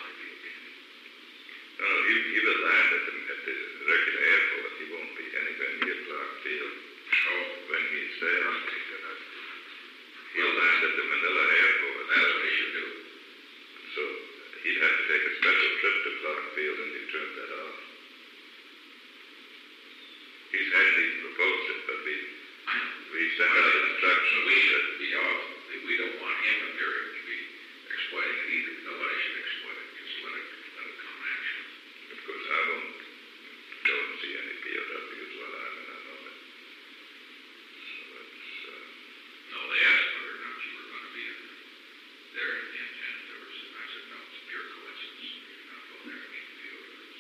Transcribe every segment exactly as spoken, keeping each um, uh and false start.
be okay. No, no, he, he will land at the, at the regular airport. He won't be anywhere near Clark Field. Oh, when he's there. I'll take that up. He'll land at the Manila airport. That's what he should do. So he'd have to take a special trip to Clark Field and he turned that off. He's actually proposed it, but we we sent out instructions. We should be off. We don't want him appearing to be exploiting it either. Nobody should exploit it. Just let it let it come action. Of course, I won't don't see any P O Ws while I'm in Hanoi. So it's uh, no, they asked whether or not you were going to be there in the intent. There was, I said, no, it's a pure coincidence. You're not going there to meet the P O Ws.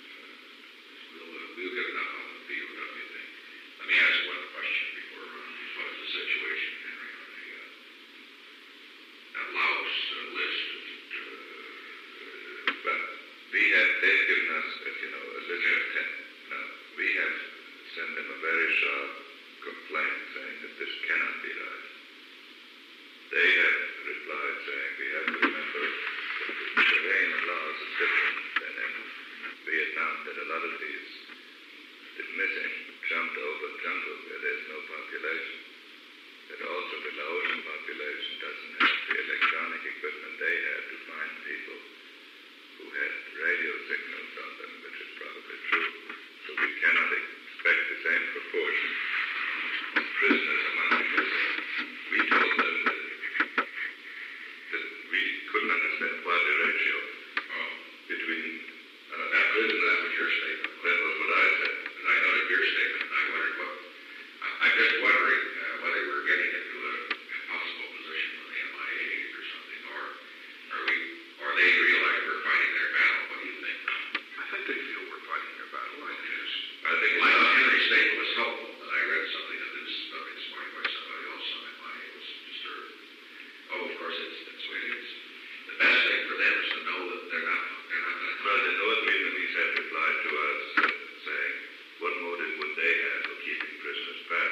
We'll, uh, we'll get enough on the P O W thing. Let me ask one question before uh, what is the situation, Henry, on the uh, that Laos uh, list of uh, but we have, they've given us, as you know, a list of ten. Now, we have sent them a very sharp complaint saying that this cannot be right. They have replied saying we have to remember that the terrain of Laos is different than in Vietnam, that a lot of these, the missing, jumped over jungle where there's no population, that also the Laotian population doesn't have the electronic equipment they had to find people who had radio signals on them, which is probably true. So we cannot expect the same proportion of prisoners among the missing. We told them that, that we couldn't understand why the ratio oh, between uh, that was that was your statement. That was what I said. And I noted your statement. I wondered what. I, I'm just wondering uh, whether we're getting into a possible position with the M I A or something, or are we, or they realize we're fighting their battle. What do you think? I think they feel we're fighting their battle. I think it's, I think it's Like not. Henry's statement was helpful, and I read something of this uh, this morning by somebody else on M I A was disturbed. Oh, of course, it's it's way it's the best thing for them is to know that they're not they're not going to. Well, the North Vietnamese have replied to us uh, saying, what motive would they have for keeping prisoners back?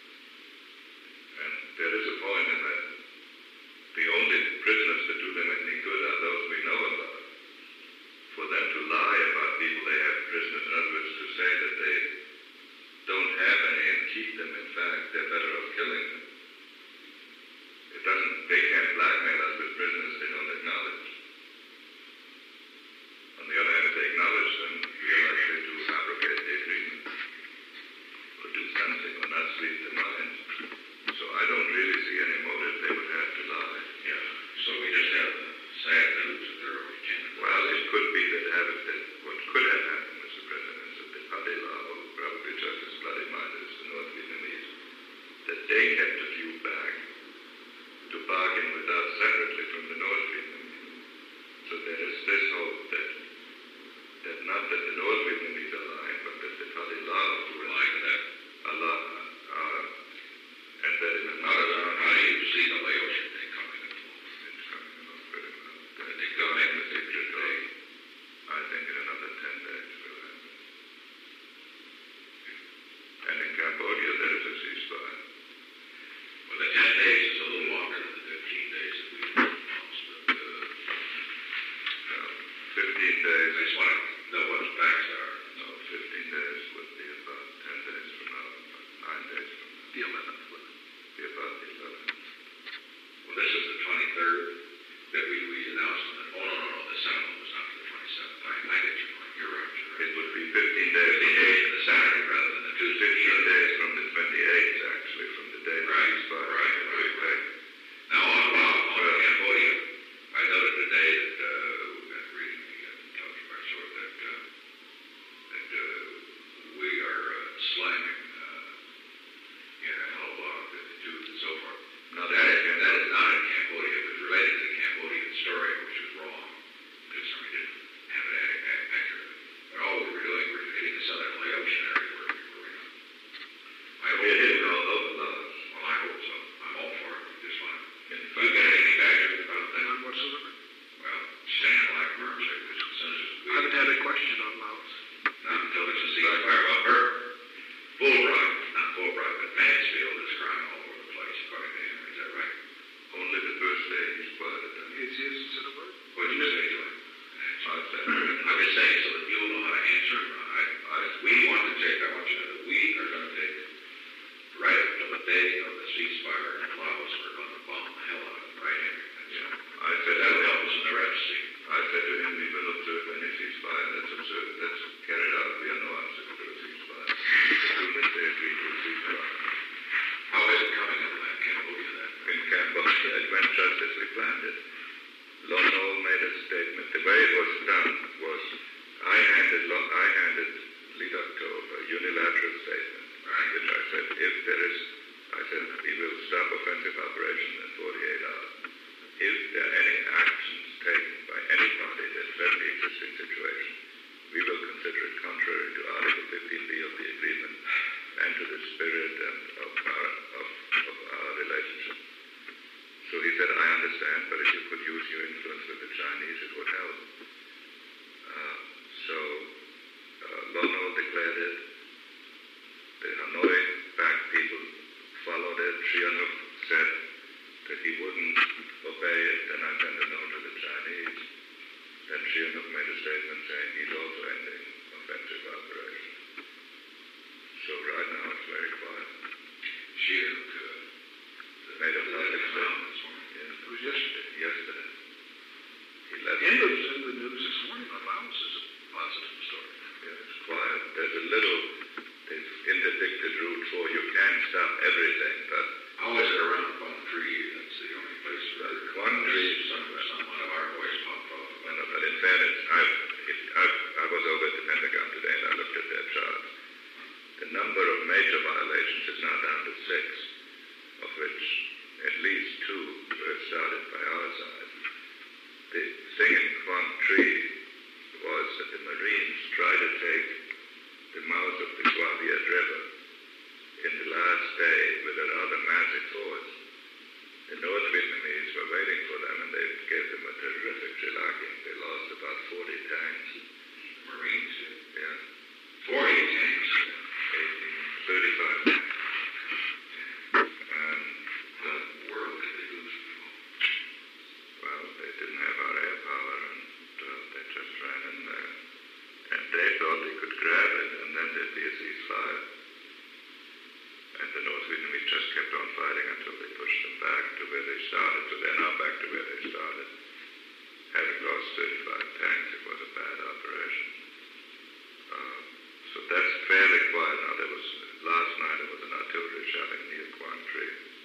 And there is a point in that the only prisoners that do them any good are those we know about. For them to lie about people they have prisoners, in other words, to say that they don't have any and keep them, in fact, they're better off killing them. It doesn't, they can't blackmail us with prisoners they don't acknowledge. On the other hand, if they acknowledge them, we are likely to abrogate the agreement or do something or not sleep their minds. So I don't really see any motive they would have to lie. Yeah. So we just have the sad news that they're overtaken. Well, it could be that, have it, that what could have happened, Mister President, is that the Pathe Lao, probably just as bloody-minded as the North Vietnamese, that they kept a few back to bargain with us separately from the North Vietnamese. So there is this hope that that not that the North Vietnamese are lying, but that the Pathe Lao who are lying to that are lying, uh, and that in another round, How do you see the Laotian thing coming along? it's coming along pretty well. I think They'll they'll make make the the picture picture day. day. I think in another ten days will happen. And in Cambodia there is a ceasefire. Well, the ten days is a little longer than the fifteen days that we announced, but uh, Now, fifteen days. I just want to know what the facts are. No, fifteen days would be about ten days from now, about nine days from now. the eleventh, would it? Be about the eleventh. Well, this is the twenty-third that we, we announced. And, oh, no, no, no, the settlement was not to the twenty-seventh. I, I get your point. You're right. You're right. It would be fifteen days. fifteen days from the Saturday rather than the Tuesday. fifteen days from the twenty-eighth, actually, from the day the Right, ceasefire. right, right, right. Now, on, on, on Cambodia, I noted today that, uh, we got reading the uh, intelligence by sort that, uh, that, uh, we are, uh, slamming, uh, you know, how long the Jews and so forth. Now, That is, that is not in Cambodia. It was related to the Cambodian story, which was wrong. Because we didn't have it ac- ac- accurate. But all we were doing, we were hitting the southern Laotian area where we were not. I we hope didn't all over Laos. Well, I hope so. I well, it went just as we planned it. Lon Nol made a statement. The way it was done was I handed, Lon- I handed Lee Doctor a unilateral statement, in which I said, if there is, I said, we will stop offensive operation in forty-eight hours. If there are any actions taken by any party that threaten the existing situation, we will consider it contrary to Article fifteen B of the agreement and to the spirit and of our, of, of our relationship. So he said, I understand, but if you could use your influence with the Chinese, it would help. Uh, so uh, Lon Nol declared it. The Hanoi-backed people followed it. Sihanouk said that he wouldn't obey it, then I sent a note to the Chinese. Then Sihanouk made a statement saying he's also ending offensive operation. So right now it's very quiet. Sihanouk uh, Made a public statement. this morning. Yes. It was yesterday. Yesterday. He left. And it was in the news this morning on Laos is a positive story. Yeah, it's quiet. There's a little, there's interdicted route for you can stop everything, but How is it around Quang Tri? That's the only place where Quang Tri, some, some one of our boys popped off. I know, but in fairness, I've, it, I've, I was over at the Pentagon today and I looked at their charts. The number of major violations is now down to six, of which at least two were started by our side. The thing in Quang Tri was that the Marines tried to take the mouth of the Gua Viet River in the last day with a rather massive force. The North Vietnamese were waiting for them and they gave them a terrific shellacking. They lost about forty tanks. Marines. Yeah, forty tanks. eighteen, thirty-five tanks. And, What in the world did they lose before? well, they didn't have our air power and uh, they just ran in there. And they thought they could grab it and then there'd be a ceasefire. And the North Vietnamese just kept on fighting until they pushed them back to where they started. So they're now back to where they started. Having lost thirty-five tanks, it was a bad operation. Uh, so that's fairly quiet now. There was, last night there was an artillery shelling near Quang Tri.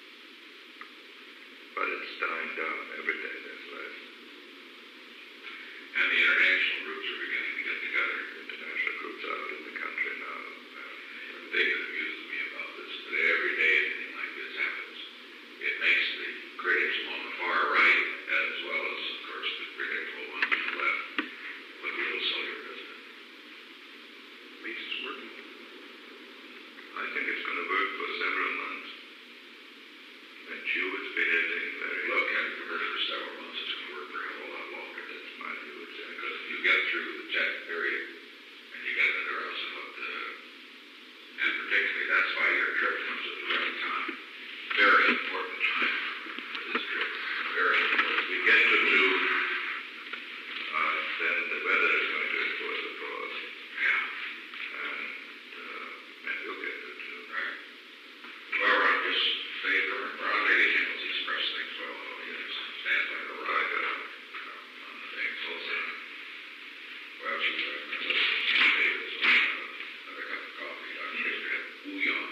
But it's dying down. Every day there's less. And the international groups are beginning to get together. International groups out in the country now. The thing that amuses me about this is that every day anything like this happens, it makes the critics on the far right, as well as, of course, the critics on the left, look a little sillier, doesn't it? At least it's working. I think it's going to work for several months. And Chu is behaving very Look, after the for several months, it's going to work for a whole lot longer. That's my view, exactly. because if you get through the tech period, and you get into the rest of it, uh, and particularly that's why your trip comes at the right time. Very important time for this trip. Very important. If we get to June, uh, then the weather is going to enforce the pause. Yeah. And, uh, and we'll get to June. Right. Well, I'm just saying, for Ron Lady handles these press things well, though. He stands like a rock uh, on the things also. Well, she was having a little David, so uh, another cup of coffee. I'm sure you had bouillon.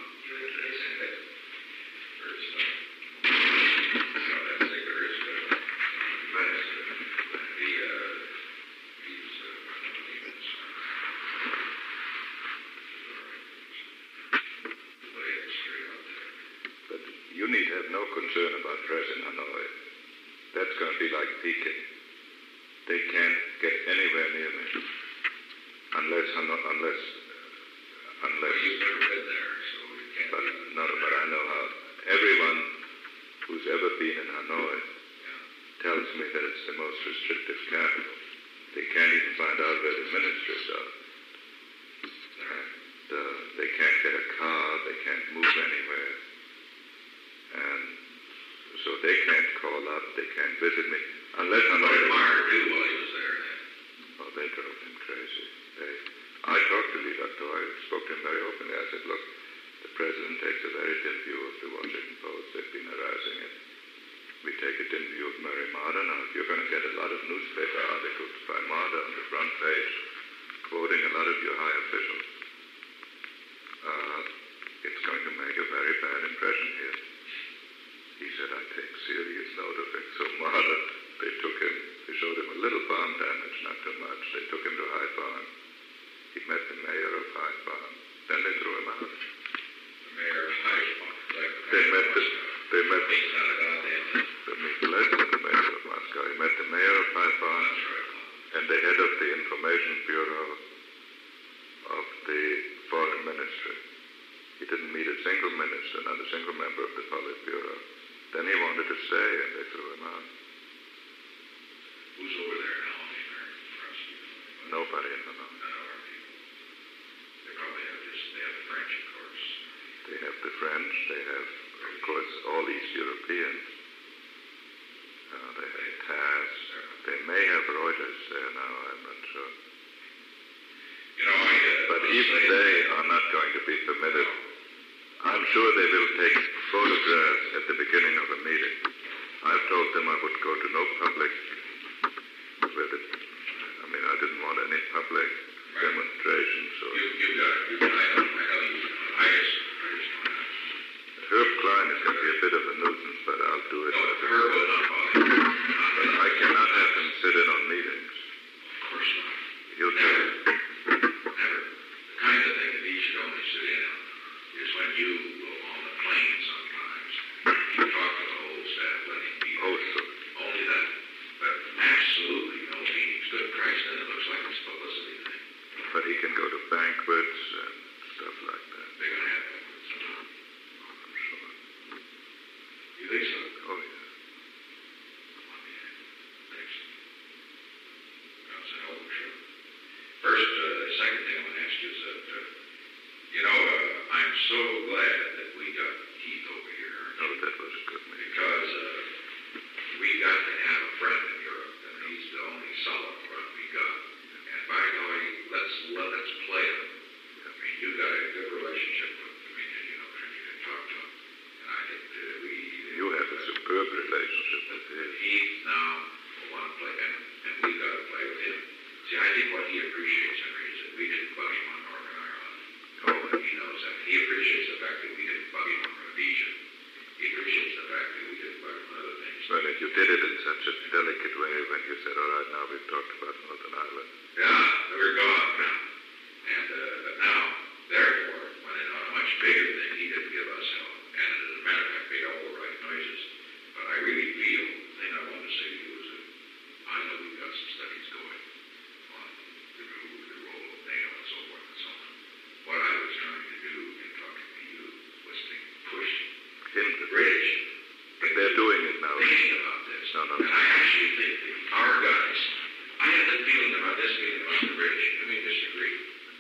First, uh, you know, that cigar is good. Nice. He, uh, he's, uh, he's, lay it straight out there. But you need have no concern about press in Hanoi. That's going to be like Peking. They can't get anywhere near me. Unless, Hanoi, unless, uh, unless, You've never been there, so you can't. but, no, no, but I know how. Everyone who's ever been in Hanoi Yeah. tells me that it's the most restrictive capital. They can't even find out where the ministers are. And uh, they can't get a car, they can't move anywhere. And so they can't call up, they can't visit me. Unless I'm What like, did Meyer do while he was there then? oh, they drove him crazy. They, I talked to Lee Doctor, I spoke to him very openly. I said, look, the president takes a very dim view of the Washington Post. They've been harassing it. We take a dim view of Mary Marder. Now, if you're going to get a lot of newspaper articles by Marder on the front page, quoting a lot of your high officials, uh, it's going to make a very bad impression here. He said, I take serious note of it. So Marlon, they took him, they showed him a little farm damage, not too much. They took him to Hyde Barn. He met the mayor of Hyde Barn. Then they threw him out. The mayor of Hyde Park. Like the They mayor met of the, Moscow. they met He's not a goddamn thing. the, less than the mayor of Moscow. He met the mayor of Hyde Barn That's right. and the head of the information bureau of the foreign ministry. He didn't meet a single minister, not a single member of the Politburo. Then he wanted to stay, and they threw him out. Who's over there now on the American press? Nobody in the know. None of our people. They probably have just, they have the French, of course. They have the French, they have, of course, all East Europeans. Uh, they have T A S S. They may have Reuters there now, I'm not sure. You know, I... Uh, But even they are not going to be permitted. I'm sure they will take photographs at the beginning of a meeting. I've told them I would go to no public, where the, I mean, I didn't want any public demonstration, so... You, you got it. You got it. I know, I know you. I just, I just want to... Herb Klein is going to be a bit of a nuisance, but I'll do it. No, as a- Herb will not bother you. Not But I cannot have him sit in on meetings. Of course not. He'll Never. just... Never. The kind of thing that he should only sit in on is when you go on the plane sometimes. You talk to the whole staff, let him be there. Oh, so... Only that. But absolutely no meetings. Good Christ, then it looks like it's a publicity thing. But he can go to banquets and stuff like that. They're going to have banquets. I'm sure. You think so? Oh, yeah. Thanks. That's a hell of a show. First, uh, the second thing I want to ask you is that, uh, you know, uh, I'm so glad that we got Keith over here. No, that was a good meeting. Because uh, we got to have a friend in Europe, and he's the only solid friend we got. And by golly, let's let us play him. I mean, you got a good relationship with him. I mean, you know, you can talk to him. And I think uh, we... You have a superb relationship with But him. he now will want to play, and, and we got to play with him. See, I think what he appreciates, Henry, is that we didn't bug him on Northern Ireland. Oh, He knows that. He appreciates the fact that we didn't bug him on Rhodesia. He appreciates the fact that we didn't bug him on other things. well, and you did it in such a delicate way when you said, all right, now we've talked about Northern Ireland. Yeah, we're gone now. And, uh, but now, therefore, when in a much bigger thing, he didn't give us help. And as a matter of fact, made all the right noises. But I really feel, the thing I wanted to say to you is that I know we've got some studies going on the, the role of NATO and so forth and so on. What I was trying to do in talking to you was to push Him, the British but they're doing it now. thinking about this. No, no. And I actually think that our guys, I had the feeling about this feeling about the British, and we disagree.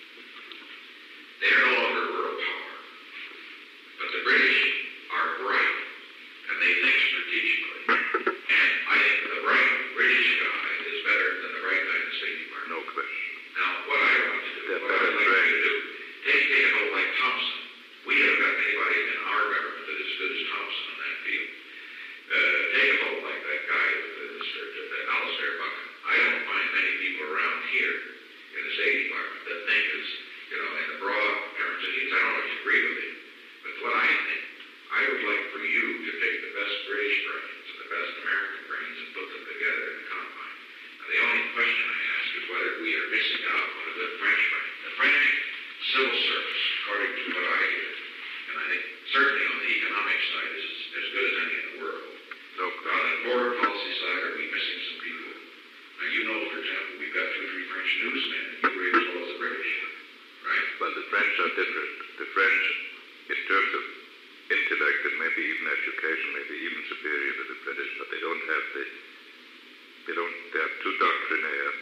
They're no longer world power. But the British are bright, and they think strategically. And I think the bright British guy is better than the bright guy in the State Department. No question. Now, what I want to do, They're what I'd better like trained. you to do, take, take a fellow like Thompson. We haven't got anybody in our government that is as good as Thompson in that field. Uh, take a fellow like that guy, uh, uh, Alistair Buchan. I don't find many people around here in the State Department that think as, you know, in the broad terms of things. I don't always agree with him. But what I think, I would like for you to take the best British brains and the best American brains and put them together in a combine. Now, the only question I ask is whether we are missing out on a good French brain. The French civil service, according to what I hear, and I think certainly on the economic side is as, as good as any in the world. No On question. the foreign policy side, are we missing some people? Now, you know, for example, we've got two or three French newsmen in Ukraine as well as the British, right? But the French are different. The French, in terms of intellect and maybe even education, maybe even superior to the British, but they don't have the, they don't, they are too doctrinaire,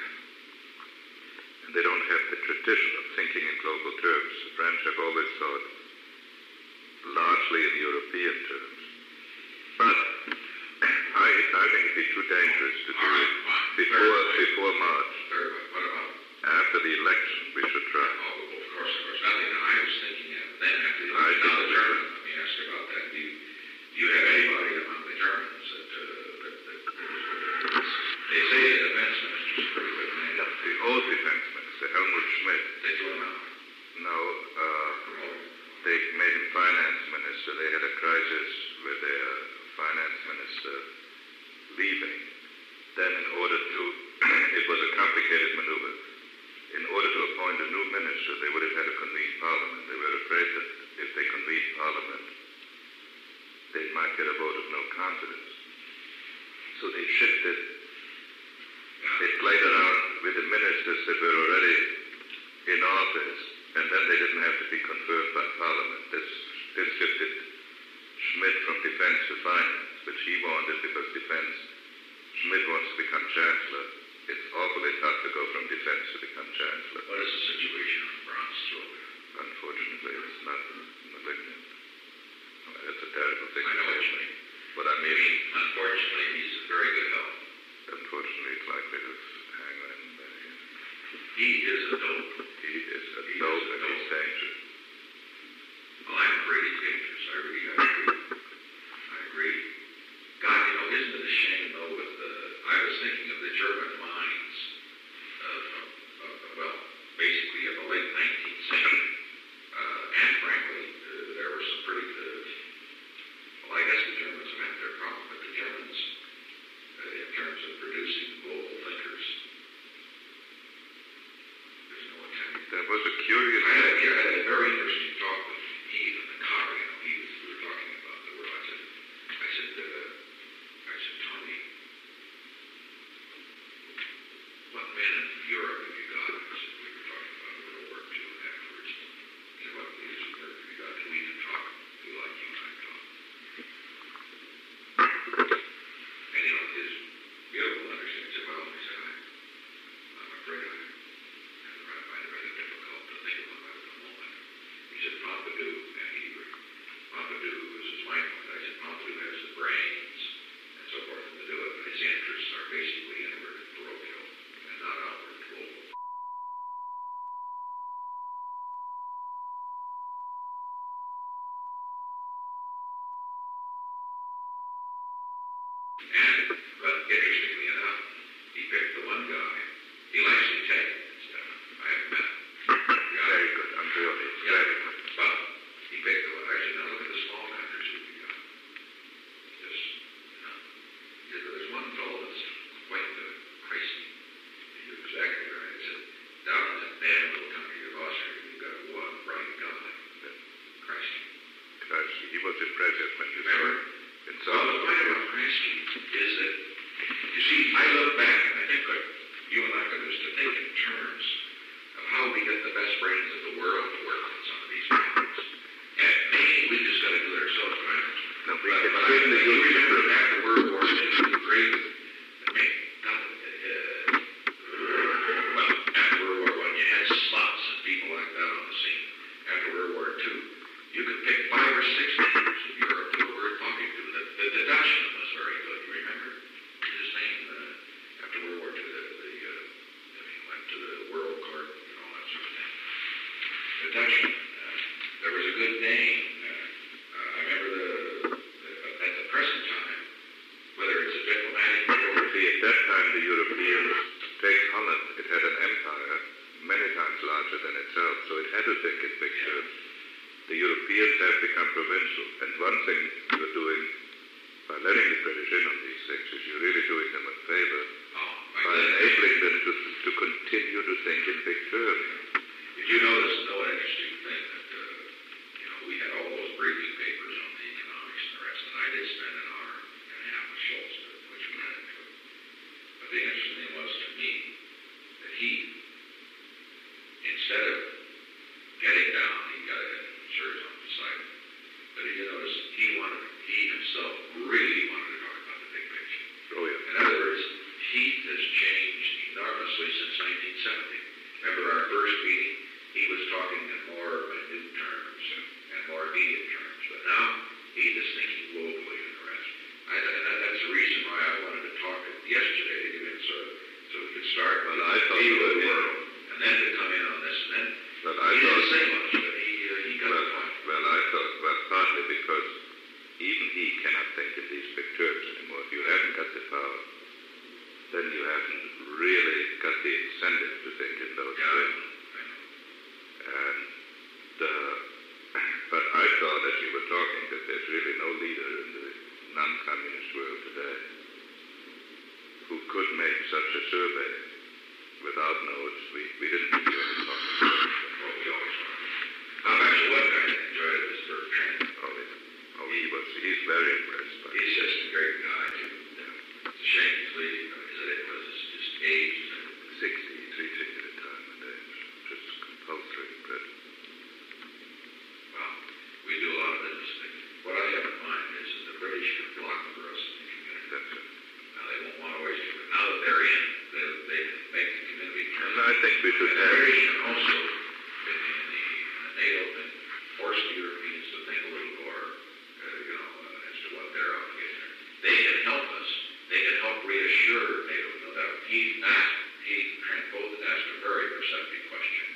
and they don't have the tradition of thinking in global terms. The French have always thought largely in European terms. But I, I think it'd be too dangerous to do All right, it fine. before, Very well. before March. Very well. What about? After the election, we should try. Oh, well, of course, of course. Nothing that I was thinking of. Then after the I election, now think the we Germans, let me ask you about that. Do you, do you have anybody among the Germans that, uh, that, that, that they say the defense minister's a pretty good man. The old defense minister, Helmut Schmidt, They threw him out. now uh, they made him finance minister. They had a crisis with their uh, leaving, then in order to, it was a complicated maneuver. In order to appoint a new minister, they would have had to convene Parliament. They were afraid that if they convened Parliament, they might get a vote of no confidence. So they shifted. They played around with the ministers that were already in office, and then they didn't have to be confirmed by Parliament. This, this shifted Schmidt from defense to finance, which he wanted because defense, Schmidt wants to become chancellor. It's awfully tough to go from defense to become chancellor. What is the situation on Brown's throat? Unfortunately, it's not malignant. It's a terrible thing. I know what you mean. But I I mean, mean, unfortunately, he's in very good health. unfortunately, it's likely to hang on. He is a dope. He is a He is dope a and he's dope. dangerous. Well, I'm afraid he's dangerous. I really, I agree. I agree. God, you know, isn't it a shame, though, with the, I was thinking of the German mines, uh, from, uh, well, basically of the late nineteenth century. Uh, and frankly, uh, there were some pretty, uh, well, I guess the Germans have had their problem, but the Germans, uh, in terms of producing global thinkers, there's no attempt. There was a curious... I had, I had a very interesting talk with Eve in the car. You know, he was, we were talking about the world. I said, I said, uh, I said, Tony, what men in Europe have you got? I said, we were talking about World War Two and afterwards. I said, what leaders of Europe have you got? Do we even talk? Do we like you and I talk? And you know, his beautiful understanding said, well, he said, I, I'm afraid I, I find it rather difficult to think about that at the moment. He said, Pompidou, and he, Pompidou was his wife. I said, Pompidou has the brains and so forth to do it, but his interests are basically inward and parochial and not outward global. And, but interestingly enough, he picked the one guy. He likes to take stuff. I have met him. Very good. I'm really Yeah, very good. but he picked the one. I said, now look at the small countries that we got. Just, you know, he said, there's one fellow that's quite uh, crazy. He was exactly right. He said, down in that damn little country of Austria, you've got one bright guy. Crazy. Because he was impressive when you Remember? in Well, the South point about Kreisky is that, you see, I look back, and I think what you and I could do is to think in terms of how we get the best brains of the world to work on some of these problems. And maybe we just got to do it ourselves, right? No, we But, can but I, certainly you use remember it. after World War Two, the great, I mean, not, uh, well, after World War One, you had slots and people like that on the scene. After World War Two, you could pick five or six leaders of Europe who were worth talking to. The, the, the Dutchman was very good, you remember? His name, uh, after World War Two, the, the, uh, he went to the World Court and all that sort of thing. The Dutchman, uh, there was a good Dane. Uh, uh, I remember the, the, at the present time, whether it's a diplomatic or See, at that time, the Europeans, take Holland, it had an empire many times larger than itself, so it had to think in big terms. The Europeans have become provincial, and one thing you're doing by letting the British in on these things is you're really doing them a favor oh, by enabling them to, to continue to think in big terms. Did you notice, though, an interesting thing that, uh, you know, we had all those briefing papers on the economics and the rest, and I did spend an hour and a half with Schultz, which we had into it. But the interesting thing was to me that he, instead of getting down, he got a shirt on the side. But did you notice he wanted, he himself really wanted to talk about the big picture. Oh, yeah. In other words, Heath has changed enormously since nineteen seventy. Remember our first meeting? He was talking in more minute terms and more immediate terms. But now, Heath is thinking globally and the rest. I, and that, that's the reason why I wanted to talk yesterday to get so, so we could start with Well, I thought view of so, the yeah. world, and then to come in on this, and then But I he didn't thought, say much, but he, uh, he got well, the point. well, I thought, well, partly because even he cannot think in these big terms anymore. If you haven't got the power, then you haven't really got the incentive to think in those Yeah, I terms. know, I know. And, uh, but I thought as you were talking that there's really no leader in the non-communist world today who could make such a survey without notes. We, we didn't give you any talking about it. Well, we always want. Um, actually, one guy that enjoyed it was Bert Trent. Oh, yeah. Oh, he was, he's very impressed by it. He's just a great guy, too. Yeah. It's a shame he's leaving, but is it, it was just age. sixty, he's reaching at a time and age. Just compulsory in prison. Well, we do a lot of business things. What I have in mind is that the British could block the rest of the community. That's it. Now, they won't want to waste it, but now that they're in, they, they can make the community turn. And I think we should And the have... British can also, in the, in the, in the NATO thing, force the Europeans to think a little more, uh, you know, uh, as to what they're obligated. They can help us. They can help reassure NATO. No doubt. He asked, he Trent both asked a very perceptive question.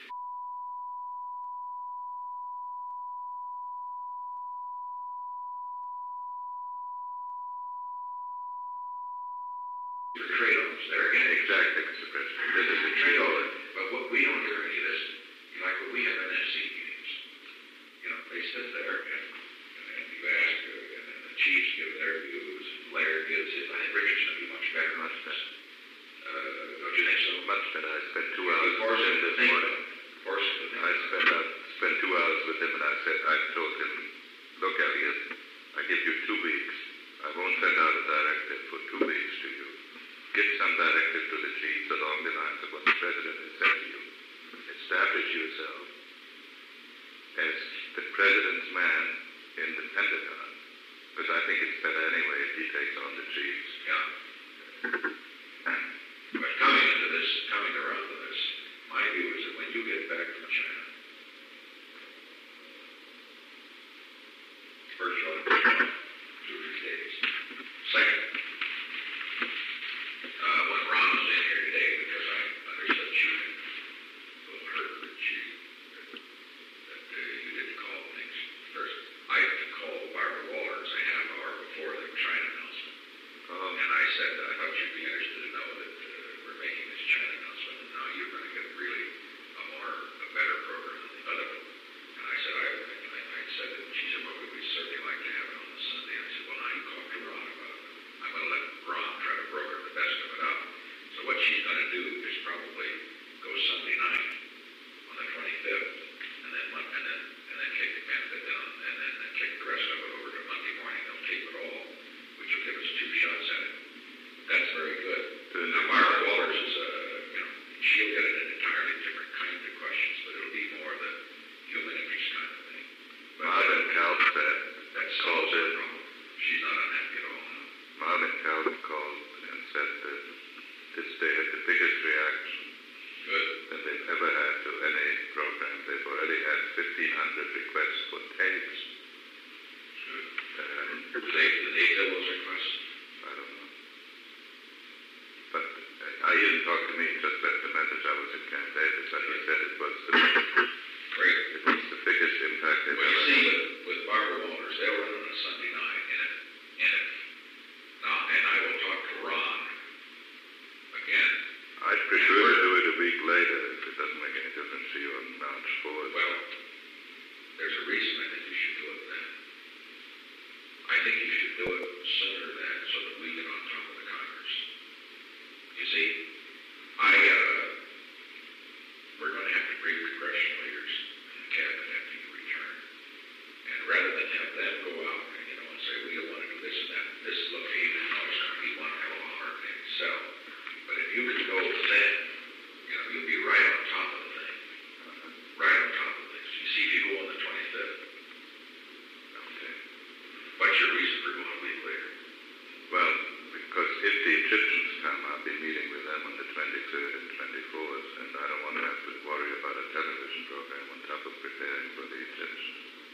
The trade-offs there again. Exactly, Mister President. This is a trade-off, but what we don't hear any of this, like what we have in S C meetings. You know, they sit there and, and you ask, uh, and then the chiefs give their views, and Laird gives his. I think Richard's going to be much better, much better. Uh, don't you think so? Much better. I spent two Yeah, hours force with him him to this think. morning. Force him to think. I spent, uh, spent two hours with him and I said, I told him, look, Elliot, I give you two weeks. I won't send out a directive for two weeks to you. Give some directive to the chiefs along the lines of what the President has said to you. Establish yourself as the President's man in the Pentagon, because I think it's better anyway if he takes on the chiefs. Yeah. But coming into this, coming around to this, my view is that when you get back from China, first you ought to push off two or three days. Second, uh, when Ron was in here today, because I understood she had a little hurt that she, that uh, you didn't call things first. I had to call Barbara Wallers a half hour before the China announcement. Oh, And I said, I thought you'd be interested to know that uh, we're making this China announcement, and now you're going to get really a more, a better program than the other one. And I said, I, I, I said, and she said, well, we'd certainly like to have it on the Sunday. I said, well, now you talk to Ron about it. I'm going to let Ron try to broker the best of it out. So what she's going to do is probably go Sunday night on the twenty-fifth, and then Mon- and then and then kick the benefit down, and then, then kick the rest of it over to Monday morning. They'll tape it all, which will give us two shots at it. That's very good. Now, Barbara Wallers is, uh, you know, she'll get an entirely different kind of questions, but it'll be more the human interest kind of thing. But Marvin Calvin said, that solves her problem. She's not unhappy at all. No. Marvin Calvin called and said that this day had the biggest reaction Good. that they've ever had to any program. They've already had fifteen hundred requests for tapes. Good. Um, Did they, did they fill those requests? I don't know. But uh, I didn't talk to me, just left a message. I was in Camp David, but he said it was the, Great. it was the biggest impact they've Well, you ever see, had. with, with Barbara Wallers, they'll run on a Sunday night, and if, and if, now, and I will talk to Ron again. I'd prefer to do it a week later if it doesn't make any difference to you on March fourth. Well, there's a reason I think you should do it then. I think you should do it sooner than so that we get on top of the Congress. You see, I, uh, we're going to have to brief congressional leaders and the cabinet after you return. And rather than have them go out and, you know, and say, we don't want to do this and that, this location, no, it's going to be one hell of a hard thing to sell. But if you can go then, you know, you'll be right on top of the thing. Right on top of things. You see, if you go on the twenty-fifth, okay. What's your reason for going a week later? Well, because if the Egyptians come, I'll be meeting with them on the twenty-third and twenty-fourth, and I don't want to have to worry about a television program on top of preparing for the Egyptians.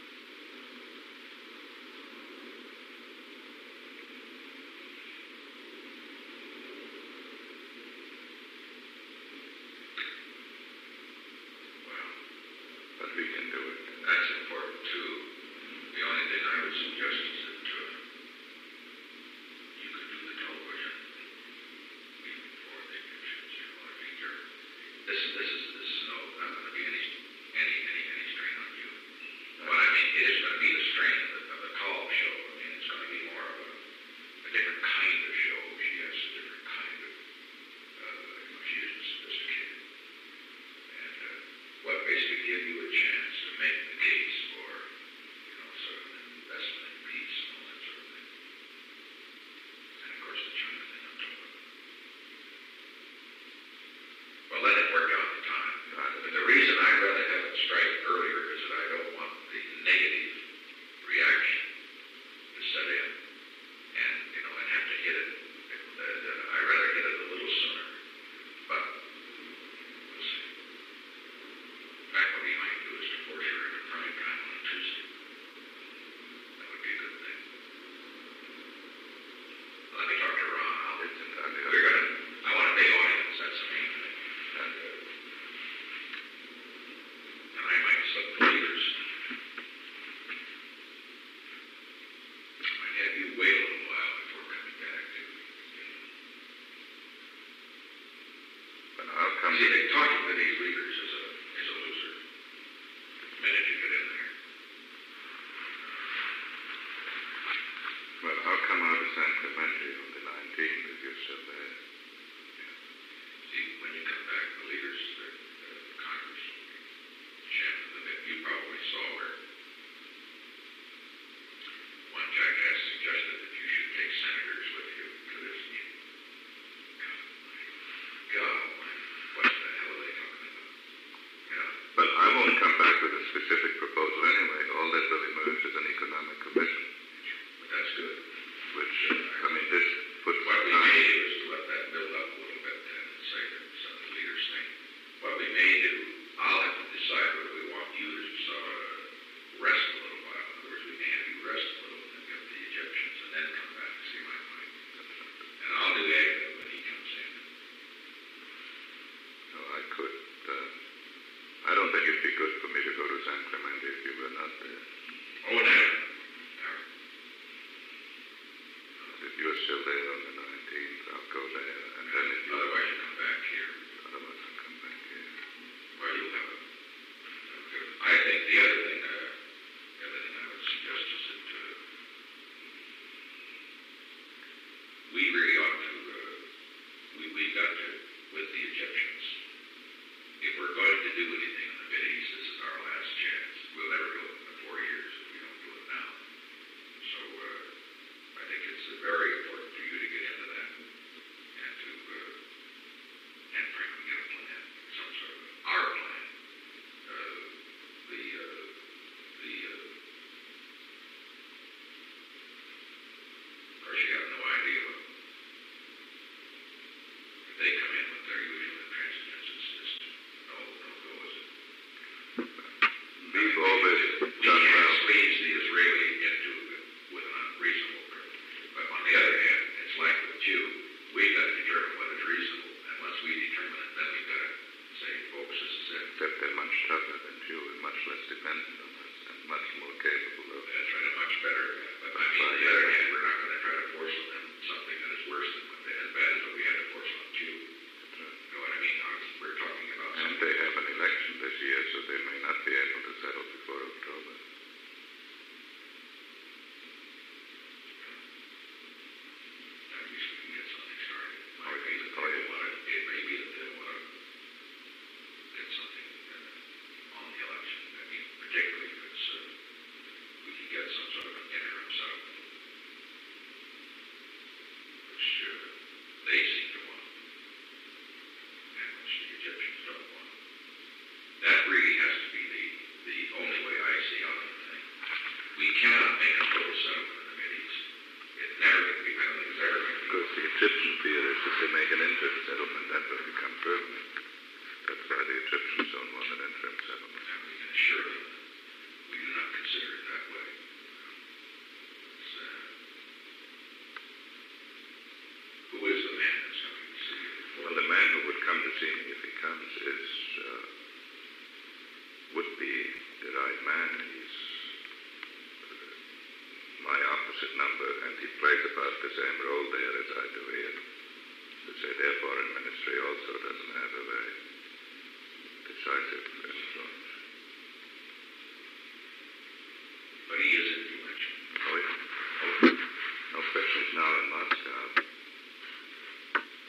Well, But we can do it. that's important too. The only thing I would suggest is that uh, you could do the television even before the Egyptians. You want to be here. This is this is this is no not going to be any any any any strain on you. But I mean, it is going to be the strain of the, of the call show. I mean, it's going to be more of a give you a chance to make the case for, you know, sort of an investment in peace and all that sort of thing. And of course the China thing I'm talking about. Well, then it worked out at the time. But the reason I'd rather have it strike earlier is that I don't want the negative reaction to set in and, you know, and have to hit it. Uh, I'd rather hit it a little sooner. But we'll see. In fact, what we might do is to force her into prime time on Tuesday. That would be a good thing. Let me talk to Ron. I'll, It's entirely up we're to gonna, I want a big audience. That's the main thing. And, uh, and I might slip the leaders. Might have you wait a little while before coming back to, you know. But I'll come. See, they, talking to these leaders is a, is a loser. The minute you get in there. Well, I'll come out of San Clemente on the nineteenth if you're still there. See, when you come back, the leaders, the, the Congress, Shannon, the, you probably saw her. One jackass suggested that you should take senators with you to this meeting. God, what the hell are they talking about? Yeah. But I won't come back with a specific proposal anyway. All that will emerge is an economic commission, But that's good. which, uh, I mean, this puts What we time. may do is to let that build up a little bit then and say that some of the leaders think. What we may do, I'll have to decide whether we want you to sort of rest a little while. In other words, we may have you rest a little and get the Egyptians and then come back. See my point? And I'll do anything when he comes in. No, I could. Uh, I don't think it'd be good for me to go to San Clemente if you were not there. Oh, now. If you're still there on the nineteenth, I'll go there. And then if you... Otherwise, you come back here. Otherwise, I'll come back here. Well, you'll have a. I think the other thing, uh, the other thing I would suggest is that uh, we really ought to, uh, we, we've got to, with the Egyptians, if we're going to do anything in the Mideast, this is our last chance. We'll never do it in the four years if we don't do it now. So uh, I think it's uh, very important for you to get into that and to, uh, and frankly, get a plan, some sort of our plan. Uh, the, uh, the, uh, of course, you have no idea what, if they come in with their usual intransigence, it's just no, no go, is it? We've always We done can't well. squeeze the Israeli into it with an unreasonable curve. But on the other hand, it's like with you, we've got to determine what is reasonable. And once we determine it, then we've got to say, folks, this is it. Except they're much tougher than you and much less dependent on us and much more capable of... That's right, much better. But I mean, on the other hand, we're not going to try to force on them something that is worse than what they, as bad as what we had to force on you. You know what I mean? We're talking about And something. they have an election this year, so they may not be able to settle before October. At least we can get something started. Oh, Might be that oh, they yeah. want to, it may be that they want to get something uh, on the election. I mean, particularly if it's, uh, we can get some sort of an interim settlement, which uh, they seem to want, and which the Egyptians don't want. That really has to be the, the only way I see out of the thing. We cannot make a total settlement in the Mideast. It never can be, I don't think it's ever going to be. Because the Egyptian fear is if they make an interim settlement, that will become permanent. That's why the Egyptians don't want an interim settlement. And we can assure them that we do not consider it that way. It's, uh, who is the man that's coming to see you? Well, the man who would come to see me if he comes is, uh, would be the right man. He's uh, my opposite number, and he plays about the same role there as I do here. To say their foreign ministry also doesn't have a very decisive influence. But he is influential. Oh, yeah. No question he's now in Moscow.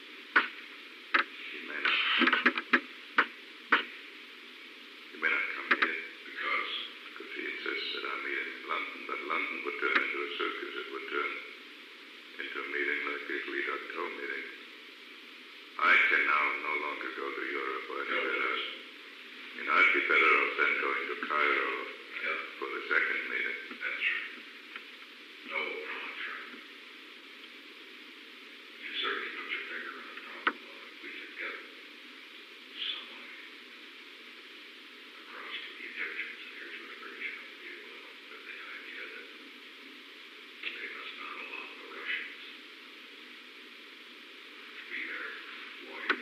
He may not. He may not come better off then going to Cairo Yeah, for the second meeting. that's right. No, that's right. You certainly put your finger on the problem. Uh, If we could get someone across to the Egyptians here to an agreement, I'd be able to help with the idea that they must not allow the Russians to be their wife.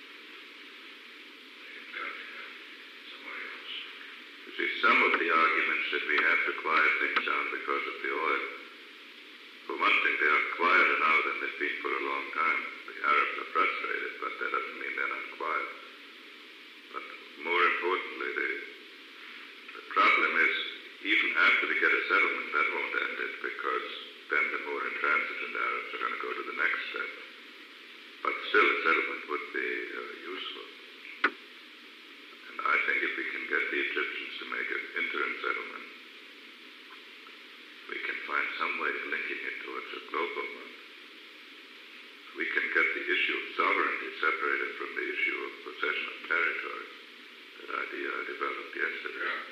They've got to have somebody else. You see, some of the arguments that we have to quiet things down because of the oil. For one thing, they are quieter now than they've been for a long time. The Arabs are frustrated, but that doesn't mean they're not quiet. But more importantly, the, the problem is, even after we get a settlement, that won't end it, because then the more intransigent Arabs are going to go to the next step. But still, a settlement would be uh, useful. And I think if we can get the Egyptians to make an interim settlement, we can find some way of linking it towards a global one. We can get the issue of sovereignty separated from the issue of possession of territory. That idea I developed yesterday. Yeah.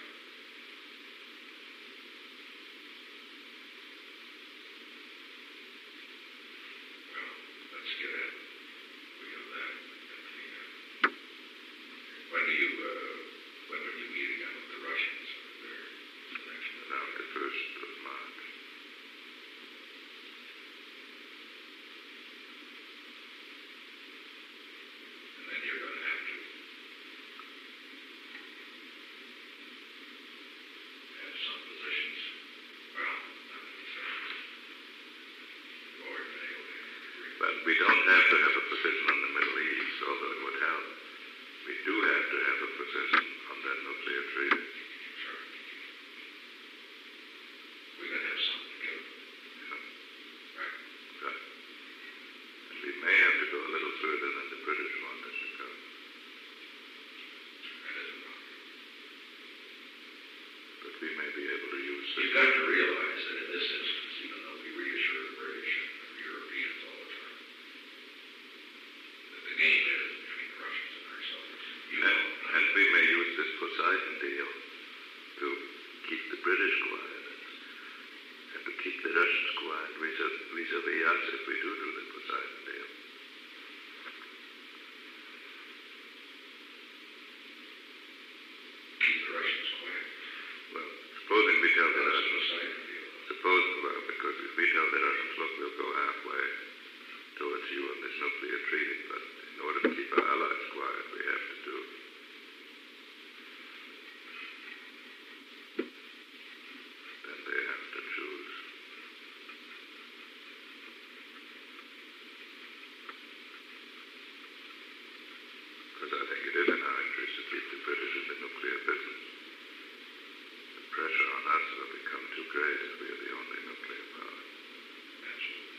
Well, let's get at it. We have that. That's the, uh, when do you, uh, when will you meet again with the Russians? Their next Now, the first of March. And then you're going to have to have some positions. Well, not necessarily. Or they will agree. But we don't have to have a position on the Middle East, although it would help. We do have to have a position on that nuclear treaty. Sure. We can have something to give. Yeah, Right. right. And we may have to go a little further than the British want us to go. That isn't wrong. But we may be able to use You've got to realize that in this instance, even though we reassure the British and the Europeans all the time, that the game is between the Russians and ourselves. You know, And, and we may use this Poseidon deal to keep the British quiet and, and to keep the Russians quiet vis-a- vis-a-vis us if we do do the Poseidon deal. keep the Russians quiet. Well, supposing we tell the That's a Russians, Poseidon deal. suppose, well, because if we tell the Russians, look, we'll go halfway towards you on this nuclear treaty, but in order to keep our allies quiet, we have to do. Then they have to choose. Because I think it is in our interest to keep the British in the nuclear business. The pressure on us will become too great if we are the only nuclear power. Absolutely.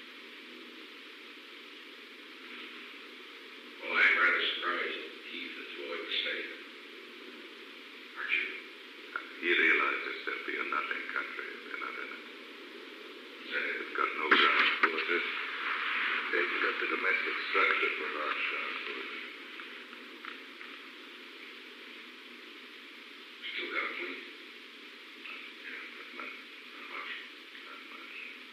Well, I'm rather surprised that Keith is willing to stay. Aren't you? And he realizes there'll be a nothing country if they're not in it. They've got no ground forces. They've got the domestic structure for large ground forces. Still got a fleet? Yeah, but not, Not much. not much.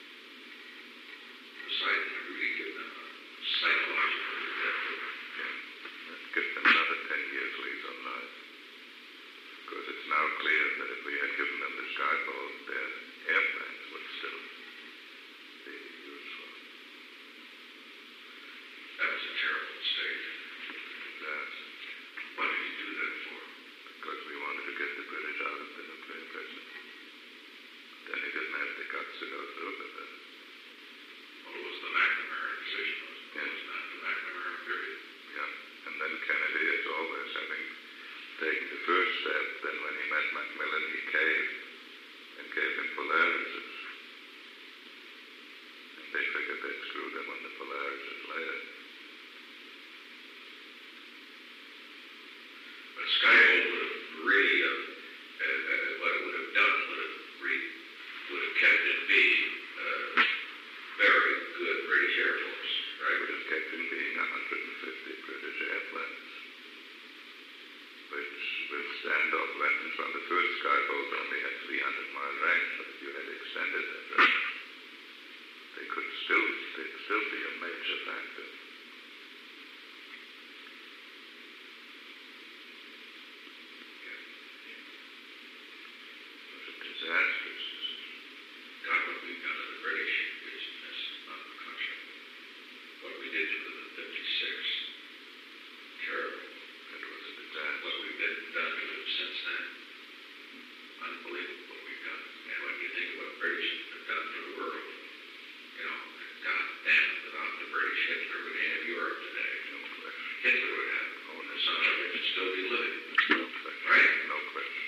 Poseidon would really give them a psychological depth. Yeah. Let's give them another ten years lease on life. Because it's now clear that if we had given them the Skyfall, their airplanes would still be useful. That was a terrible mistake. That's What did you do that for? because we wanted to get the British out of the nuclear business. Then he didn't have the guts to go through with it. Well, it was the McNamara decision, wasn't it? Yeah. It was not the McNamara period. Yeah. And then Kennedy, as always, having taken the first step, then when he met Macmillan, he caved and gave him Polarises. And they figured they'd screw them on the Polarises later. But Skyfall would have really, uh, uh, uh, what it would have done would have re- would have kept it being uh, very good British Air Force, right? Would have kept him being one hundred fifty British airplanes, which will stand off did to them in fifty-six. Terrible. It was a disaster. What we've been done to them since then. Unbelievable what we've done. And when you think of what British have done for the world, you know, God damn it, without the British, Hitler would have Europe today. No question. Hitler would have. Oh, and the son of it would still be living. No question. Right? No question.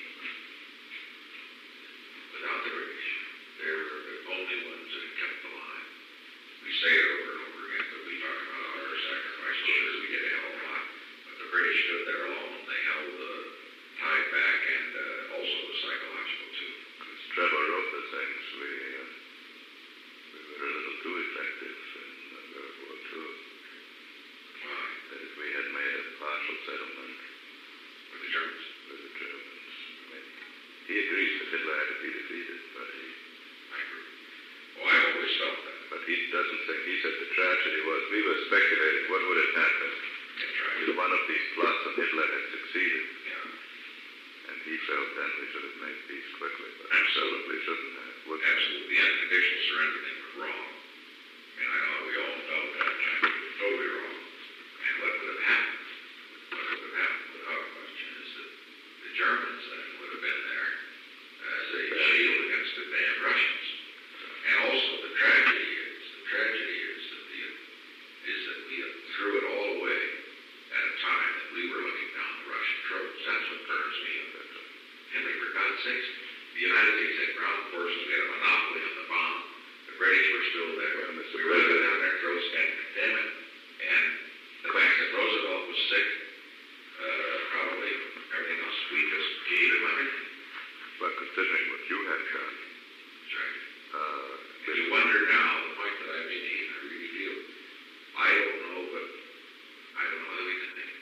Without the British, they were the only ones that had kept alive. We say it over and over again, but we talk about our sacrifices. Sure, we did a hell of a lot. But the British stood there alone. They held the tide back and uh, also the psychological, too. As Trevor wrote the things, we, uh, we were a little too effective in uh, World War Two. Why? That if we had made a partial settlement With the Germans. with the Germans, I mean, he agrees that Hitler had to be defeated, but he, I agree. Oh, I always felt that. but he doesn't think, he said the tragedy was, we were speculating what would have happened That's right. if one of these plots on Hitler had succeeded. Yeah. And he felt then we should have made peace quickly, but Absolutely. absolutely shouldn't have. Would Absolutely. The unconditional surrender thing was wrong. I mean, I know we all felt that time. It was totally wrong. And what would have happened, what would have happened without question is that the Germans then would have been there as a shield against the damn Russians. And also the tragedy is, the tragedy is that the, is that we threw it all away at a time that we were looking down the Russian throats. That's what burns me up. Henry, for God's sakes, the United States had ground forces. We had a monopoly on the bomb. The British were still there. Well, Mister We were looking down their throats, and damn it. And the fact that Roosevelt was sick, uh, probably everything else, we just gave him everything. But considering what you had done, That's right. uh, If you wonder now, the point that I made to you, I really feel, I don't know, but I don't know that we can make it.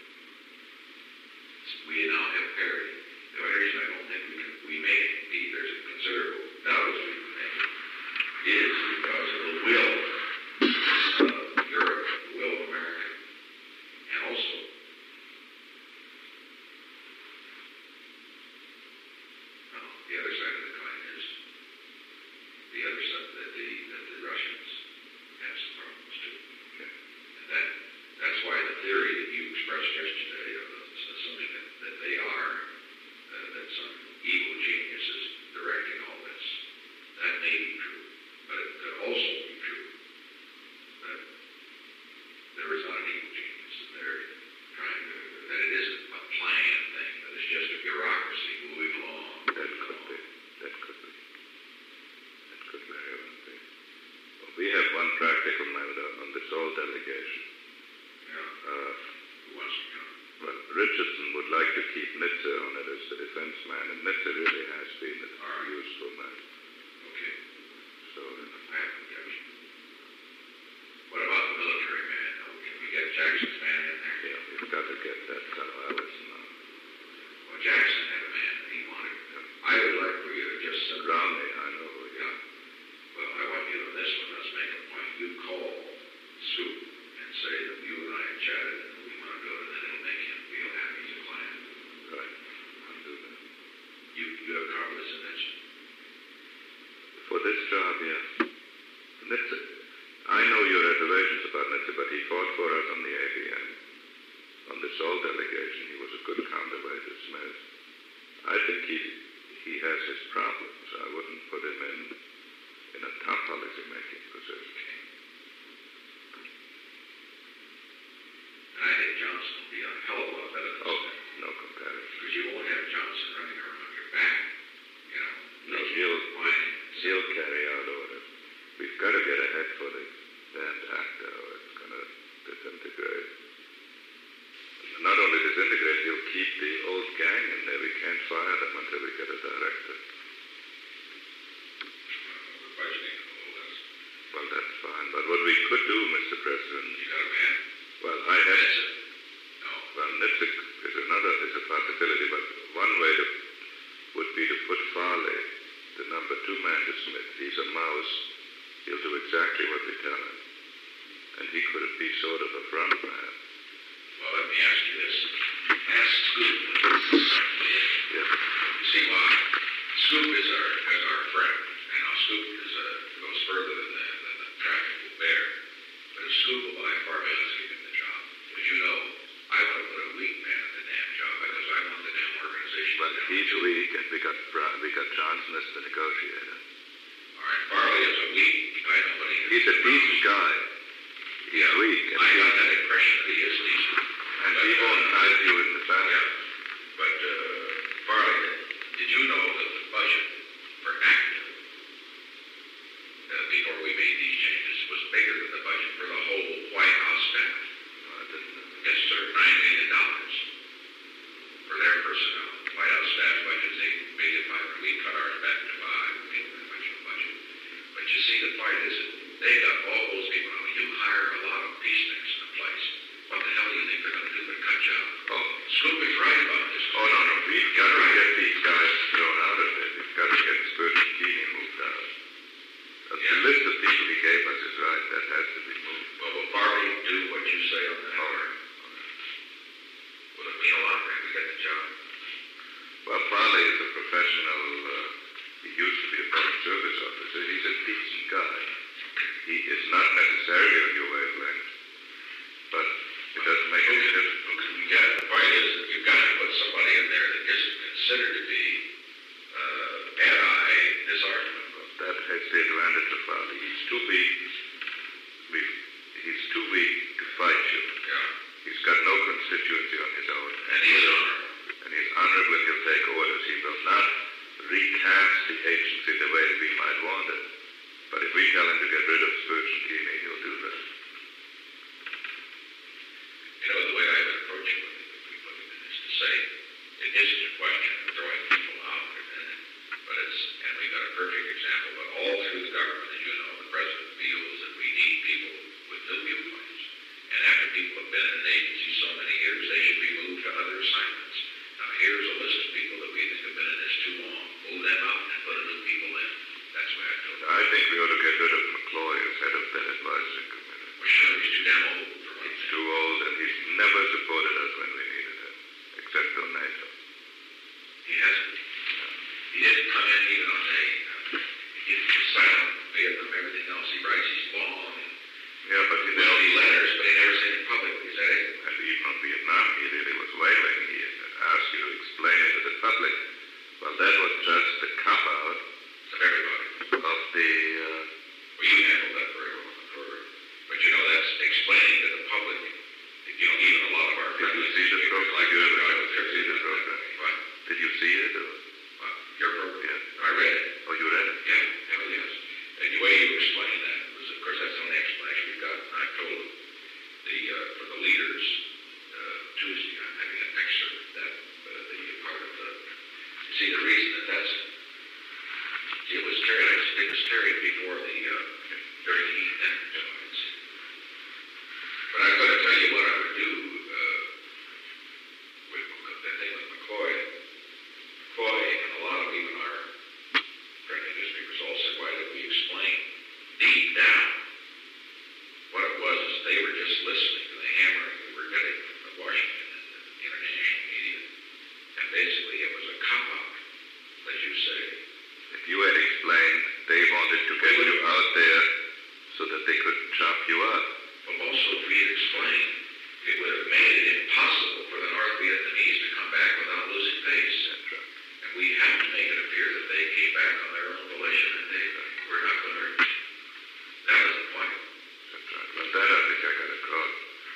We now have parity. The only reason I don't think we can, we may be, there's a considerable doubt as we can make it, is because of the will of Europe, the will of America, and also well, the other side of the coin is the other side that the that the Russians have some problems too. And that that's why the theory that you expressed yesterday of the assumption that, that they are uh, that some evil genius is directing all this, that may be true. But it could also be true that there is not an evil genius, that they're trying to, that it isn't a planned thing, that it's just a bureaucracy moving along. that could be, that could be, that could very well be. Well, we have one practical matter on this whole delegation. Yeah. Uh, Who wants to come? well, Richardson would like to keep Nitze on it as the defense man, and Nitze really has been a All right. useful man. Okay. So, I have an objection. What about the military man? Oh, can we get Jackson's man in there? yeah, we've got to get that fellow Allison on. Well, Jackson had a man that he wanted. I would like for you to just send Romney, I know who he Yeah. is. Well, I want you to, this one, let's make a point. You call Scoop and say that you and I have chatted and we want to do it, and then it'll make him feel happy as a client. Right, I'll do that. You, you have Carlos attention. For this job, yes. Nitze, I know your reservations about Nitze, but he fought for us on the A B M. On the Seoul delegation, he was a good counterweight to Smith. I think he he has his problems. I wouldn't put him in in a top policy-making position. And I think Johnson will be a hell of a lot better than Oh, Smith. no comparison. Because you won't have Johnson running around your back. You know, No, making he'll, whining. he'll carry out orders. We've got to get ahead for the damned actor, or it's going to disintegrate. Not only disintegrate, he'll keep the old gang in there. We can't fire them until we get a director. We're budgeting a little less. Well, that's fine. But what we could do, Mister President, You got a man? well, I have, Benson? No. well, Nitzik is another, is a possibility, but one way to, would be to put Farley, the number two man to Smith. He's a mouse. He'll do exactly what we tell him. And he could be sort of a front man. Well, let me ask you this. Ask Scoop. Yes. You see why? Scoop is our is our friend, and now Scoop is uh, goes further than the, than the traffic will bear. But if Scoop Supervisor Farley, let's give him the job. As you know, I want to put a weak man at the damn job because I want the damn organization. But he's weak, and we got Bra- we got Johnson as the negotiator. All right, Farley is a weak guy, nobody. He's a decent guy. He's Yeah, weak, and, I he, got that impression that he is decent. and he won't knife you in the back. Yeah, but uh, Farley, did you know that the budget for active uh, before we made these changes was bigger than the budget for the whole White House staff? No, I didn't know. Yes, sir, nine million dollars for their personnel. White House staff budget is eight million five. We cut ours back to five. We didn't have much of a budget. But you see, the fight is they got all those people. Now, you hire a lot of peaceniks in a place. What the hell do you think they're going to do but cut you out? Oh, Scoop is right about this. oh no, no, we've got to get these guys thrown out of it. We've got to get Spurgeon Keeney moved out. Uh, Yeah. The list of people he gave us is right. That has to be moved. Well, will Farley do what you say on that? All right. Will it mean a lot if we get the job? Well, Farley is a professional. Uh, he used to be a public service officer. He's a decent guy. He is not necessarily on your wavelength, but it doesn't make any difference. Yeah, the point is that you've got to put somebody in there that isn't considered to be uh, anti-disarmament. That has the advantage of Farley. He's too weak. We- He's too weak to fight you. Yeah, He's got no constituency on his own. and he's honorable. And he's honored when he'll take orders. He will not recast the agency the way we might want it. But if we tell him to get rid of Spurgeon Keeney, he'll do that. You know, the way I would approach it with the people is to say, it isn't a question of throwing people out, and, but it's, and we got a perfect example, but all through the government, as you know, the president feels that we need people with new viewpoints. And after people have been in an agency so many years, they should be moved to other assignments. Now, here's a list of people that we think have been in this too long. Move them out and put a new people in. That's the way I feel. I think we ought to get rid of McCloy as head of that advisory committee. Well, sure, he's too damn old for one He's thing. too old, and he's never supported us when we needed him, except on NATO. He hasn't. He didn't come in even on a, uh, he was silent, Vietnam, everything else he writes, he's long. Yeah, but he Well, he never, letters, but he never said it publicly, said it. and even on Vietnam, he really was wailing. He asked you to explain it to the public. Well, that was just the cop-out Of everybody. of the, uh, Well, you handled that very well, for, but you know, that's explaining to the public, that, you know, even a lot of our Did you friendly see the newspapers program? like Did you the see the program? What? did you see it? Or? What? Your program? Yeah. I read it. Oh, you read it? Yeah, hell yes. And the way you explained that was, of course, that's the only explanation we got. And I told the, uh, for the leaders, uh, Tuesday, I'm having an excerpt of that, uh, the part of the, see, the reason that that's, it was carried, it was carried before the, uh, during the heat exercise. But I'm going to tell you what I would do, uh, with the thing with McCoy. McCoy and a lot of even our friendly newspapers all said, why did we explain deep down what it was is they were just listening to the hammering we were getting from the Washington and the international media. And basically it was a cop-out, as you say. If you had explained they wanted to get you out there so that they could chop you up. But also if we had explained, it would have made it impossible for the North Vietnamese to come back without losing face. That's right. And we have to make it appear that they came back on their own volition and they were not going to. That was the point. That's right. Well, that I think I got across.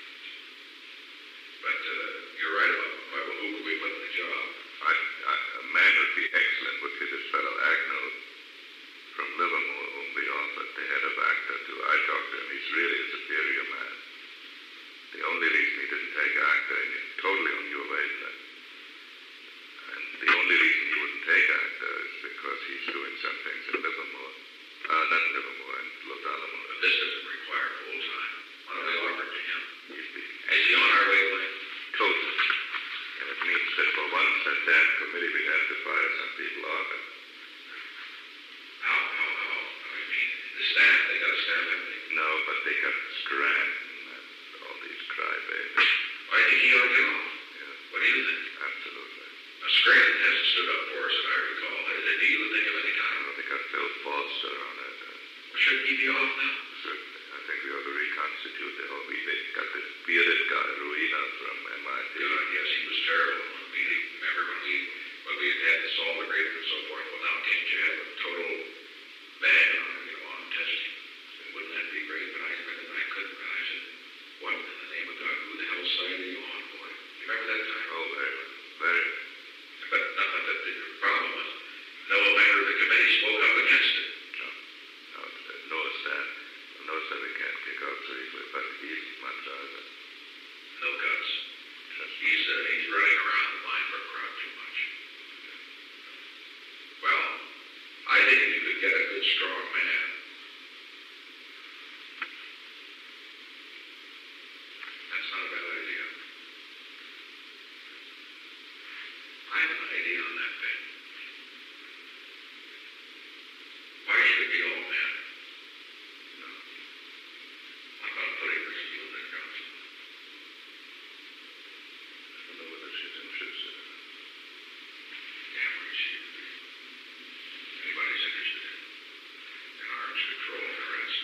But uh, you're right about well, who could we put in the job? I, I, a man would be excellent would be this fellow Agnew from Livermore, whom we offered the head of ACTA to. I talked to him. He's really a superior man. The only reason he didn't take ACTA, and he's totally on your wavelength. And the only reason he wouldn't take ACTA is because he's doing some things in Livermore. Uh, not Livermore, in Los Alamos. But this doesn't require full time. Why don't we offer it to him? He's the, Is he on our wavelength? totally. And it means that for once that damn committee we have to fire some people off it. How, how, how? I mean, the staff, they got a staff, haven't they? No, but they got Scranton and all these crybabies. I think he ought to get off. Yeah, What do you think? absolutely. Now, Scranton hasn't stood up for us, that I recall. Do you think of any time? Well, they got Bill Foster on it. Uh, Well, shouldn't he be off now? certainly. I think we ought to reconstitute the whole. We they got this bearded guy, Ruina, from M I T. Yeah, yes, he was terrible. We, remember when we, when we had the salt agreement and so forth, well, now can't you have a total ban on, you know, on testing? And wouldn't that be great? But I, I couldn't, and I said, what in the name of God, who the hell's side are you on, boy? You remember that time? Oh, very, very. But not that the, the problem was, no member of the committee spoke up against it. No, no, Noah said, Noah said we can't kick out so easily, but he's much either. No guts. He's, uh, he's running around the Weinberg crowd too much. Well, I think if you could get a good, strong man, that's not a bad idea. I have an idea on that thing. Why should it be all men? No. I'm not putting this deal in Johnson. I don't know whether she's interested in it. Damn right she would be. Anybody's interested in arms control and the rest.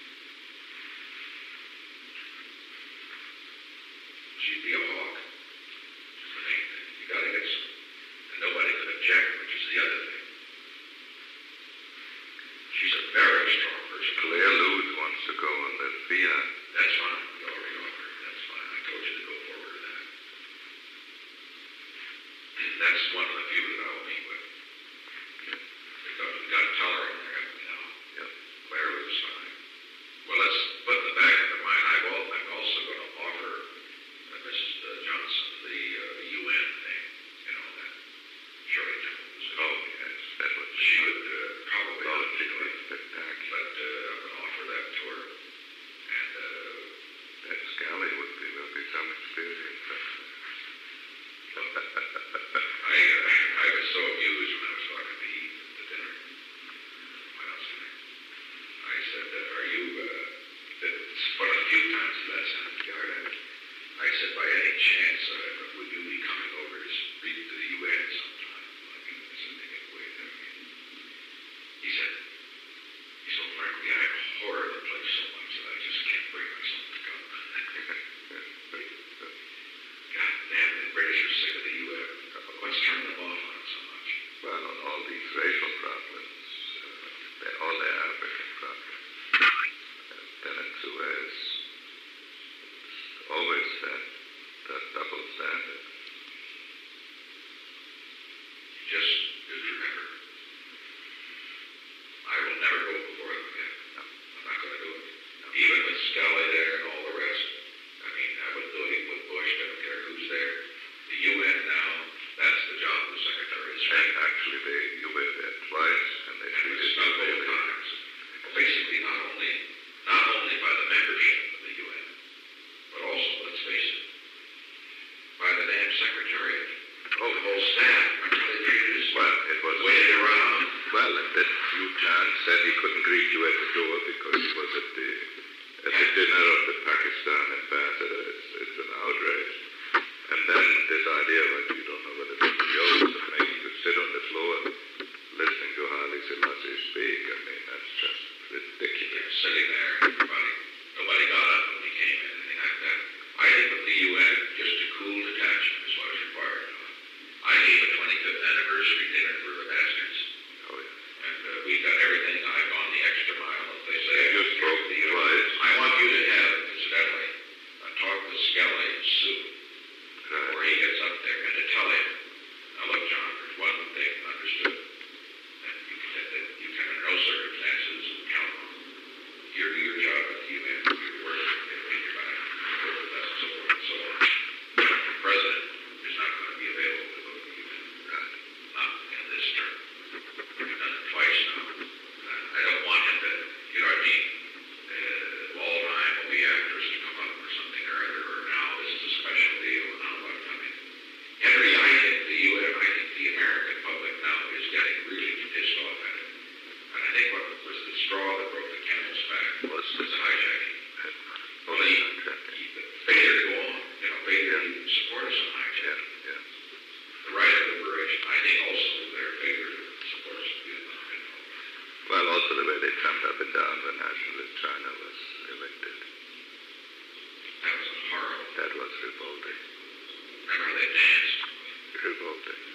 She'd be a hawk. Just the main thing. You gotta get some. And nobody could object, which is the other thing. She's a very strong person. Claire Lewis wants to go on the F I A. That's fine. We already offered. That's fine. I told you to go forward to that. That's one of the few that I'll meet with. Because we got Teller in there, haven't we now? Yep. Claire was fine. Well, let's put in the back of their mind. I've al- I'm also going to offer uh, Missus Uh, Johnson the, uh, the U N thing. You know, that Shirley Temple position. Oh, yes, that was She would uh, probably oh, not she do was it. spectacular. But uh, I'm going to offer that to her. And uh, That Scally would be, there'll be some experience. I, uh, I was so amused when I was talking to Eve at the dinner. What else did I? I said, uh, are you, uh, it's one of the few times that that's happened. I said, by any chance, uh, would you be coming over to speak to the U N sometime? Like, I said, they get away there. He said, he said, frankly, I horror the place so much that I just can't bring myself to come. God damn, the British are sick of the U N. What's turning them off on it so much? Well, on all these racial problems, uh, they're all the African problems. And then in Suez, it's always that, that double standard. You just just remember, I will never go before them again. No. I'm not going to do it. Even with Scally there and all the rest. I mean, I would do it with Bush, I don't care who's there. The U N now, that's the job of the Secretary of And State. actually, they, you went there twice, and they And treated it's you not both really. times. Basically, not only, not only by the membership of the U N, but also, let's face it, by the damn Secretariat. Oh, the whole staff. Remember how they treated us? Well, it was. Waited around. Well, and then Hugh Chan said he couldn't greet you at the door because he was at the at the dinner of the Pakistan ambassador. It's, it's an outrage. And then this idea, like you don't know whether it's jokes of making you sit on the floor listening to Haile Selassie speak. I mean, that's just ridiculous. Sitting there, everybody, nobody got up when we came in, anything like that. I think with the U N, just a cool detachment is what is required. I gave a twenty-fifth anniversary dinner for the bastards, Oh, yeah. and uh, we got everything. I've gone the extra mile, as they say. You spoke The, uh, twice. I want you to have, incidentally, a talk with Skelly soon, Right. before he gets up there, and to tell him, now look, John, there's one thing understood, that you can, that you can under no circumstances count on. Your, your job at the U N, your work, and you're going to work with us, and so forth and so on. The president is not going to be available to go to the U N. Right. Not in this term. We've done it twice now. Uh, I don't want him to, you know what I mean? Uh, Waldheim will be after us to come up with something or other, or now this is a special deal, and now what, I mean, Henry, I think the U N, I think the American public now is getting really pissed off at it. And I think what was the straw that broke the camel's back was the hijacking. Oh, Well, he, that's exactly. he, failure to go on, you know, failure to support us on Yeah, hijacking. yeah. The right of liberation, I think also their failure to support us in Vietnam. You know. Well, all also the way they jumped up and down when Nationalist China was elected. That was horrible. That was revolting. Remember how they danced? Revolting.